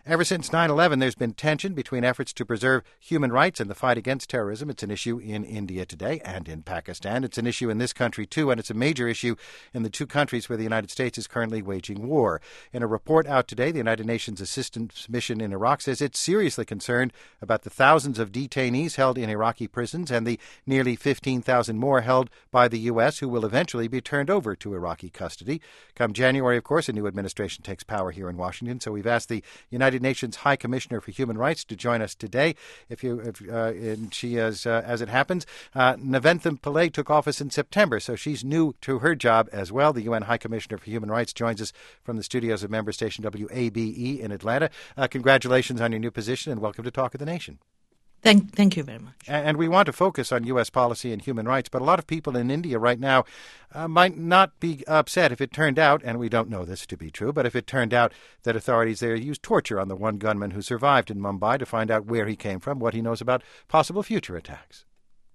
Ever since 9/11, there's been tension between efforts to preserve human rights and the fight against terrorism. It's an issue in India today and in Pakistan. It's an issue in this country, too, and it's a major issue in the two countries where the United States is currently waging war. In a report out today, the United Nations Assistance Mission in Iraq says it's seriously concerned about the thousands of detainees held in Iraqi prisons and the nearly 15,000 more held by the U.S. who will eventually be turned over to Iraqi custody. Come January, of course, a new administration takes power here in Washington, so we've asked the United Nations High Commissioner for Human Rights to join us today. And she is, as it happens, Neventham Pillay took office in September, so she's new to her job as well. The UN High Commissioner for Human Rights joins us from the studios of member station WABE in Atlanta. Congratulations on your new position, and welcome to Talk of the Nation. Thank you very much. And we want to focus on U.S. policy and human rights, but a lot of people in India right now might not be upset if it turned out, and we don't know this to be true, but if it turned out that authorities there used torture on the one gunman who survived in Mumbai to find out where he came from, what he knows about possible future attacks.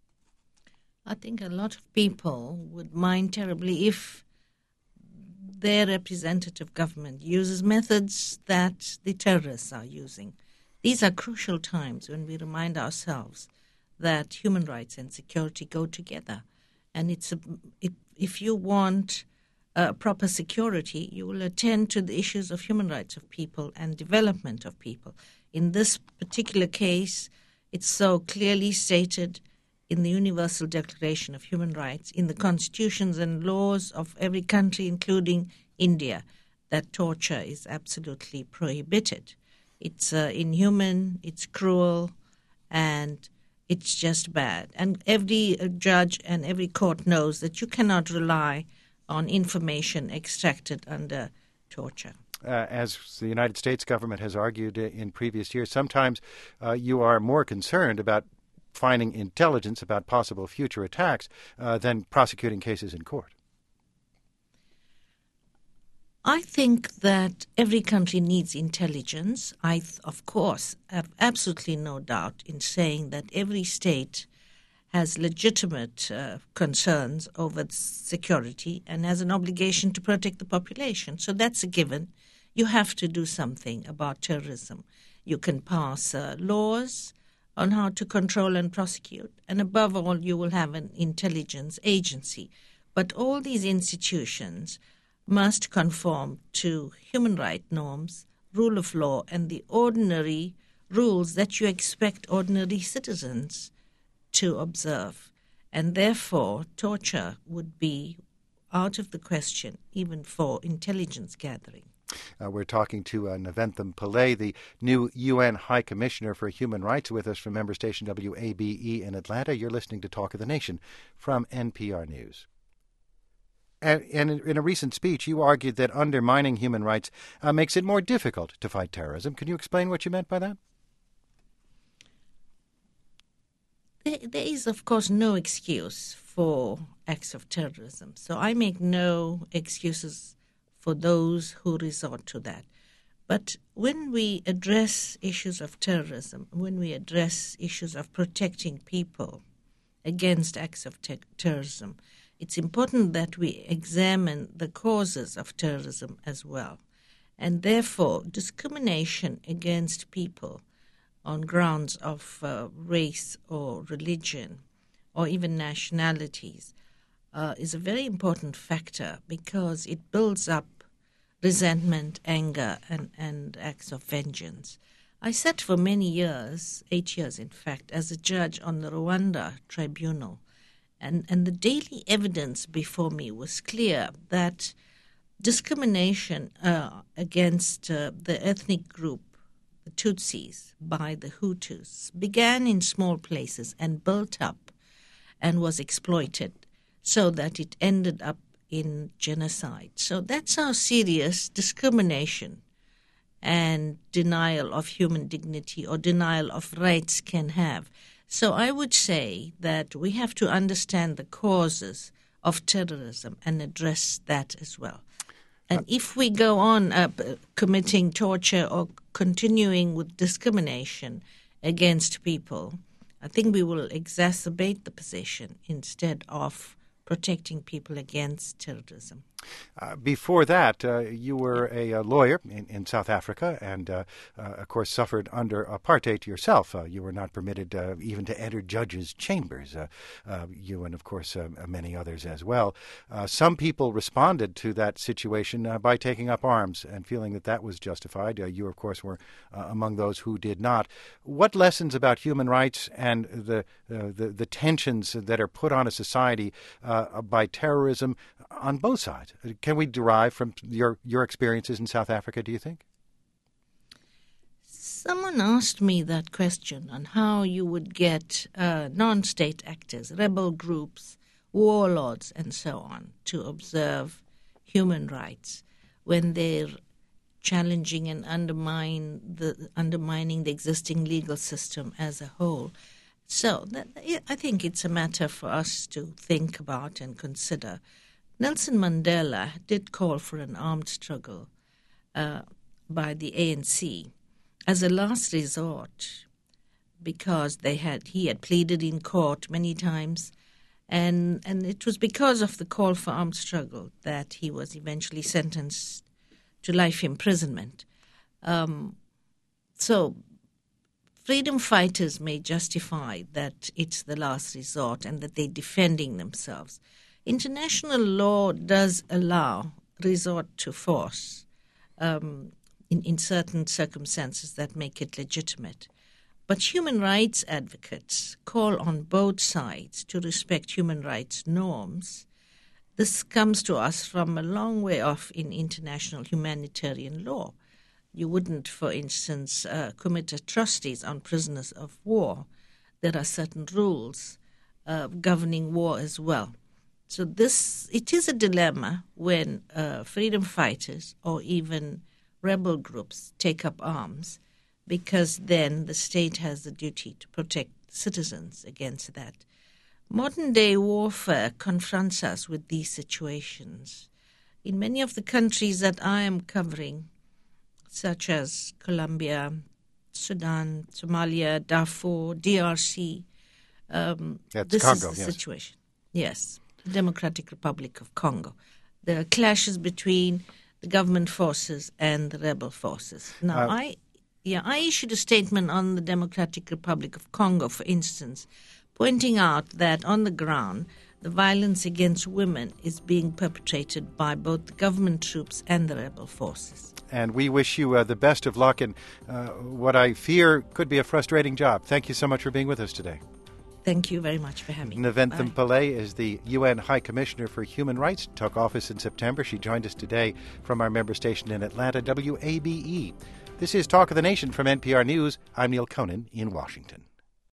I think a lot of people would mind terribly if their representative government uses methods that the terrorists are using. These are crucial times when we remind ourselves that human rights and security go together. And if you want proper security, you will attend to the issues of human rights of people and development of people. In this particular case, it's so clearly stated in the Universal Declaration of Human Rights, in the constitutions and laws of every country, including India, that torture is absolutely prohibited. It's inhuman, it's cruel, and it's just bad. And every judge and every court knows that you cannot rely on information extracted under torture. As the United States government has argued in previous years, sometimes you are more concerned about finding intelligence about possible future attacks than prosecuting cases in court. I think that every country needs intelligence. I, of course, have absolutely no doubt in saying that every state has legitimate concerns over security and has an obligation to protect the population. So that's a given. You have to do something about terrorism. You can pass laws on how to control and prosecute, and above all, you will have an intelligence agency. But all these institutions must conform to human rights norms, rule of law, and the ordinary rules that you expect ordinary citizens to observe. And therefore, torture would be out of the question, even for intelligence gathering. We're talking to Neventham Pillay, the new UN High Commissioner for Human Rights, with us from member station WABE in Atlanta. You're listening to Talk of the Nation from NPR News. And in a recent speech, you argued that undermining human rights makes it more difficult to fight terrorism. Can you explain what you meant by that? There is, of course, no excuse for acts of terrorism. So I make no excuses for those who resort to that. But when we address issues of terrorism, when we address issues of protecting people against acts of terrorism, it's important that we examine the causes of terrorism as well. And therefore, discrimination against people on grounds of race or religion or even nationalities is a very important factor because it builds up resentment, anger, and acts of vengeance. I sat for many years, 8 years in fact, as a judge on the Rwanda tribunal. And the daily evidence before me was clear that discrimination against the ethnic group, the Tutsis, by the Hutus, began in small places and built up and was exploited so that it ended up in genocide. So that's how serious discrimination and denial of human dignity or denial of rights can have. So I would say that we have to understand the causes of terrorism and address that as well. And if we go on committing torture or continuing with discrimination against people, I think we will exacerbate the position instead of protecting people against terrorism. Before that, you were a lawyer in South Africa and, of course, suffered under apartheid yourself. You were not permitted even to enter judges' chambers, you and, of course, many others as well. Some people responded to that situation by taking up arms and feeling that that was justified. You, of course, were among those who did not. What lessons about human rights and the tensions that are put on a society by terrorism on both sides can we derive from your experiences in South Africa, do you think? Someone asked me that question on how you would get non-state actors, rebel groups, warlords, and so on, to observe human rights when they're challenging and undermining the existing legal system as a whole. So I think it's a matter for us to think about and consider. Nelson Mandela did call for an armed struggle by the ANC as a last resort because he had pleaded in court many times, and it was because of the call for armed struggle that he was eventually sentenced to life imprisonment. So freedom fighters may justify that it's the last resort and that they're defending themselves. International law does allow resort to force in certain circumstances that make it legitimate. But human rights advocates call on both sides to respect human rights norms. This comes to us from a long way off in international humanitarian law. You wouldn't, for instance, commit atrocities on prisoners of war. There are certain rules governing war as well. So it is a dilemma when freedom fighters or even rebel groups take up arms, because then the state has the duty to protect citizens against that. Modern-day warfare confronts us with these situations. In many of the countries that I am covering, such as Colombia, Sudan, Somalia, Darfur, DRC, this Congo, is the yes. situation. Yes. Democratic Republic of Congo. There are clashes between the government forces and the rebel forces. Now, I issued a statement on the Democratic Republic of Congo, for instance, pointing out that on the ground, the violence against women is being perpetrated by both the government troops and the rebel forces. And we wish you the best of luck in what I fear could be a frustrating job. Thank you so much for being with us today. Thank you very much for having me. Neventhem Pillay is the UN High Commissioner for Human Rights, took office in September. She joined us today from our member station in Atlanta, WABE. This is Talk of the Nation from NPR News. I'm Neil Conan in Washington.